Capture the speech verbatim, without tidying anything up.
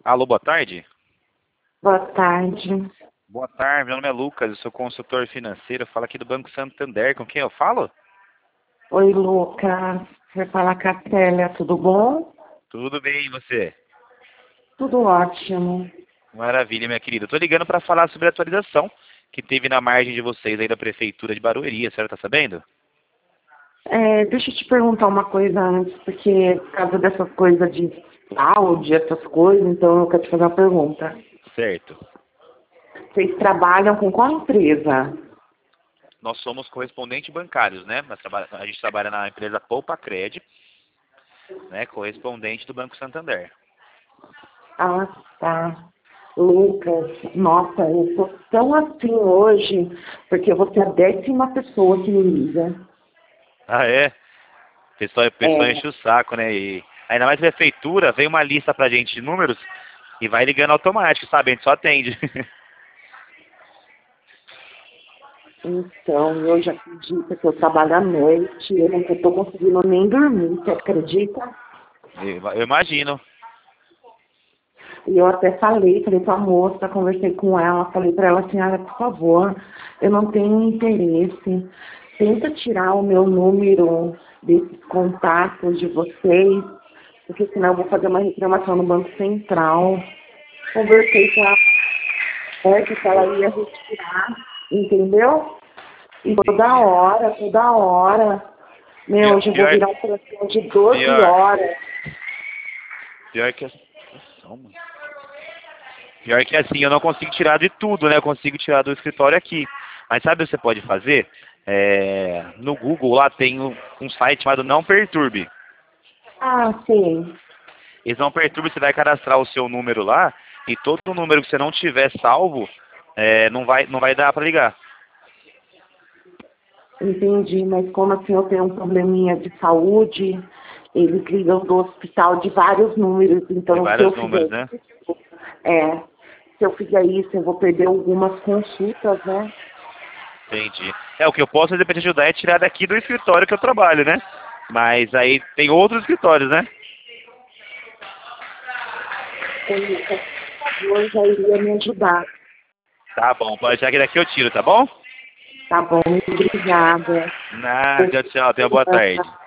Alô, boa tarde. Boa tarde. Boa tarde, meu nome é Lucas, eu sou consultor financeiro, falo aqui do Banco Santander, com quem eu falo? Oi, Lucas. Você fala com a Célia, tudo bom? Tudo bem, e você? Tudo ótimo. Maravilha, minha querida. Tô ligando para falar sobre a atualização que teve na margem de vocês aí da Prefeitura de Barueri, a senhora tá sabendo? É, deixa eu te perguntar uma coisa antes, porque por causa dessas coisas de fraude, essas coisas, então eu quero te fazer uma pergunta. Certo. Vocês trabalham com qual empresa? Nós somos correspondentes bancários, né? Nós traba- A gente trabalha na empresa Poupa Cred, né? Correspondente do Banco Santander. Ah, tá. Lucas, nossa, eu tô tão assim hoje, porque você é a décima pessoa que me liga. Ah, é? O pessoal, o pessoal É, enche o saco, né? E ainda mais prefeitura, vem uma lista pra gente de números e vai ligando automático, sabe? A gente só atende. então, eu já acredito que eu trabalho à noite, eu não estou conseguindo nem dormir, você acredita? Eu eu imagino. E eu até falei, falei com a moça, conversei com ela, falei para ela, senhora, por favor, eu não tenho interesse, tenta tirar o meu número desses contatos de vocês, porque senão eu vou fazer uma reclamação no Banco Central. Conversei com a moça que ela ia retirar, entendeu? E toda hora, toda hora, meu, Pior, hoje eu vou pior, virar um plantão de doze pior, horas. pior que assim, nossa, mano. Pior que assim, eu não consigo tirar de tudo, né? Eu consigo tirar do escritório aqui. Mas sabe o que você pode fazer? É, no Google lá tem um, um site chamado Não Perturbe. Ah, sim. Esse Não Perturbe, você vai cadastrar o seu número lá e todo número que você não tiver salvo, é, não vai, não vai dar pra ligar. Entendi, mas como assim eu tenho um probleminha de saúde, eles ligam do hospital de vários números, De então se eu vários fizer números, né? isso, é, se eu fizer isso, eu vou perder algumas consultas, né? Entendi. É, o que eu posso fazer pra te ajudar é tirar daqui do escritório que eu trabalho, né? Mas aí tem outros escritórios, né? Então, por favor, já iria me ajudar. Tá bom, pode deixar que daqui eu tiro, tá bom? Tá bom, obrigada. Nada, tchau, tchau, tenha uma boa tarde.